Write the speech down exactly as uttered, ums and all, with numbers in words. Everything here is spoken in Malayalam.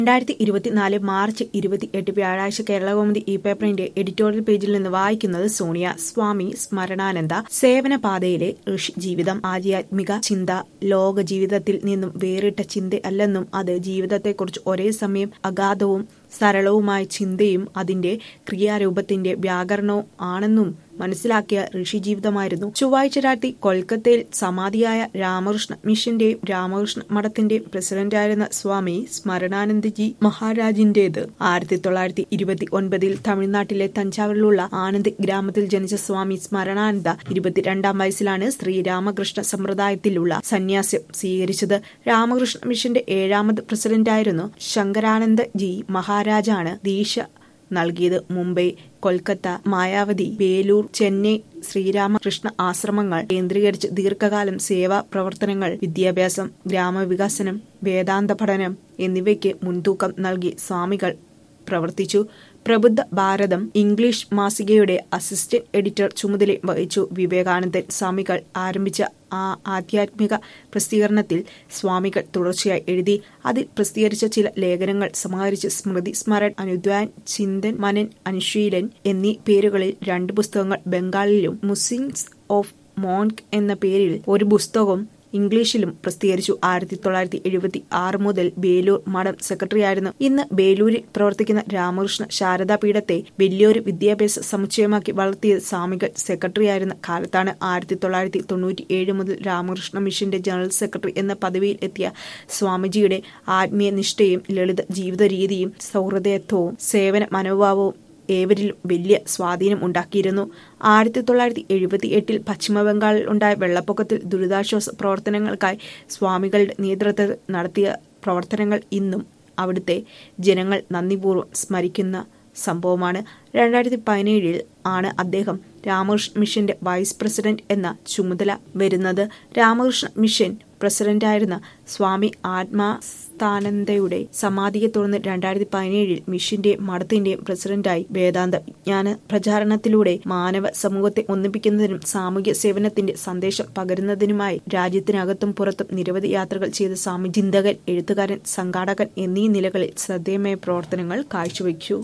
രണ്ടായിരത്തി ഇരുപത്തിനാല് മാർച്ച് ഇരുപത്തിയെട്ട് വ്യാഴാഴ്ച കേരളകൗമുദി ഈ പേപ്പറിന്റെ എഡിറ്റോറിയൽ പേജിൽ നിന്ന് വായിക്കുന്നത് സോണിയ. സ്വാമി സ്മരണാനന്ദ സേവനപാതയിലെ ഋഷി ജീവിതം. ആധ്യാത്മിക ചിന്ത ലോക ജീവിതത്തിൽ നിന്നും വേറിട്ട ചിന്തയല്ലെന്നും അത് ജീവിതത്തെക്കുറിച്ച് ഒരേ സമയം അഗാധവും സരളവുമായ ചിന്തയും അതിന്റെ ക്രിയാരൂപത്തിന്റെ വ്യാകരണവും ആണെന്നും മനസ്സിലാക്കിയ ഋഷിജീവിതമായിരുന്നു. ചൊവ്വാഴ്ച രാത്രി കൊൽക്കത്തയിൽ സമാധിയായ രാമകൃഷ്ണ മിഷന്റെയും രാമകൃഷ്ണ മഠത്തിന്റെയും പ്രസിഡന്റായിരുന്ന സ്വാമി സ്മരണാനന്ദജി മഹാരാജിന്റേത്. ആയിരത്തി തൊള്ളായിരത്തി ഇരുപത്തി ഒൻപതിൽ തമിഴ്നാട്ടിലെ തഞ്ചാവൂരിലുള്ള ആനന്ദ് ഗ്രാമത്തിൽ ജനിച്ച സ്വാമി സ്മരണാനന്ദ ഇരുപത്തിരണ്ടാം വയസ്സിലാണ് ശ്രീരാമകൃഷ്ണ സമ്പ്രദായത്തിലുള്ള സന്യാസം സ്വീകരിച്ചത്. രാമകൃഷ്ണ മിഷന്റെ ഏഴാമത് പ്രസിഡന്റായിരുന്നു ശങ്കരാനന്ദ ജി മഹാരാജാണ് ദീക്ഷ നൽകിയത്. മുംബൈ, കൊൽക്കത്ത, മായാവതി, വേലൂർ, ചെന്നൈ ശ്രീരാമകൃഷ്ണ ആശ്രമങ്ങൾ കേന്ദ്രീകരിച്ച് ദീർഘകാലം സേവാ പ്രവർത്തനങ്ങൾ, വിദ്യാഭ്യാസം, ഗ്രാമവികസനം, വേദാന്ത പഠനം എന്നിവയ്ക്ക് മുൻതൂക്കം നൽകി സ്വാമികൾ പ്രവർത്തിച്ചു. പ്രബുദ്ധ ഭാരതം ഇംഗ്ലീഷ് മാസികയുടെ അസിസ്റ്റന്റ് എഡിറ്റർ ചുമതല വഹിച്ചു. വിവേകാനന്ദൻ സ്വാമികൾ ആരംഭിച്ച ആ ആധ്യാത്മിക പ്രസിദ്ധീകരണത്തിൽ സ്വാമികൾ തുടർച്ചയായി എഴുതി. അതിൽ പ്രസിദ്ധീകരിച്ച ചില ലേഖനങ്ങൾ സമാഹരിച്ച് സ്മൃതി സ്മരൺ, അനുദ്വാൻ, ചിന്തൻ, മനൻ, അനുശീലൻ എന്നീ പേരുകളിൽ രണ്ട് പുസ്തകങ്ങൾ ബംഗാളിലും മുസിങ്സ് ഓഫ് മോങ്ക് എന്ന പേരിൽ ഒരു പുസ്തകവും ഇംഗ്ലീഷിലും പ്രസിദ്ധീകരിച്ചു. ആയിരത്തി തൊള്ളായിരത്തി എഴുപത്തി ആറ് മുതൽ ബേലൂർ മഠം സെക്രട്ടറിയായിരുന്നു. ഇന്ന് ബേലൂരിൽ പ്രവർത്തിക്കുന്ന രാമകൃഷ്ണ ശാരദാ പീഠത്തെ വലിയൊരു വിദ്യാഭ്യാസ സമുച്ചയമാക്കി വളർത്തിയത് സ്വാമികൾ സെക്രട്ടറിയായിരുന്ന കാലത്താണ്. ആയിരത്തി തൊള്ളായിരത്തി തൊണ്ണൂറ്റി ഏഴ് മുതൽ രാമകൃഷ്ണ മിഷന്റെ ജനറൽ സെക്രട്ടറി എന്ന പദവിയിൽ എത്തിയ സ്വാമിജിയുടെ ആത്മീയ നിഷ്ഠയും ലളിത ജീവിത രീതിയും സൗഹൃദത്വവും സേവന മനോഭാവവും ഏവരിലും വലിയ സ്വാധീനം ഉണ്ടാക്കിയിരുന്നു. ആയിരത്തി തൊള്ളായിരത്തി എഴുപത്തി എട്ടിൽ പശ്ചിമബംഗാളിൽ ഉണ്ടായ വെള്ളപ്പൊക്കത്തിൽ ദുരിതാശ്വാസ പ്രവർത്തനങ്ങൾക്കായി സ്വാമികളുടെ നേതൃത്വത്തിൽ നടത്തിയ പ്രവർത്തനങ്ങൾ ഇന്നും അവിടുത്തെ ജനങ്ങൾ നന്ദിപൂർവ്വം സ്മരിക്കുന്ന സംഭവമാണ്. രണ്ടായിരത്തി പതിനേഴിൽ ആണ് അദ്ദേഹം രാമകൃഷ്ണ മിഷന്റെ വൈസ് പ്രസിഡന്റ് എന്ന ചുമതല വരുന്നത്. രാമകൃഷ്ണ മിഷൻ പ്രസിഡന്റായിരുന്ന സ്വാമി ആത്മാസ്ഥാനന്ദയുടെ സമാധിയെ തുടർന്ന് രണ്ടായിരത്തി പതിനേഴിൽ മിഷന്റെയും മഠത്തിന്റെയും പ്രസിഡന്റായി. വേദാന്ത വിജ്ഞാന പ്രചാരണത്തിലൂടെ മാനവ സമൂഹത്തെ ഒന്നിപ്പിക്കുന്നതിനും സാമൂഹ്യ സേവനത്തിന്റെ സന്ദേശം പകരുന്നതിനുമായി രാജ്യത്തിനകത്തും പുറത്തും നിരവധി യാത്രകൾ ചെയ്ത സ്വാമി ചിന്തകൻ, എഴുത്തുകാരൻ, സംഘാടകൻ എന്നീ നിലകളിൽ ശ്രദ്ധേയമായ പ്രവർത്തനങ്ങൾ കാഴ്ചവെച്ചു.